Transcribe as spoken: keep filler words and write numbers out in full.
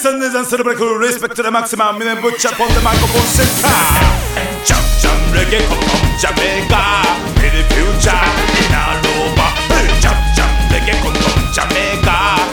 Listen, listen, celebrate, respect to the maximum. And put up on the microphone center. Jump, jump, reggae, come from Jamaica. In the future, in Aruba. Jump, jump, reggae, come from Jamaica.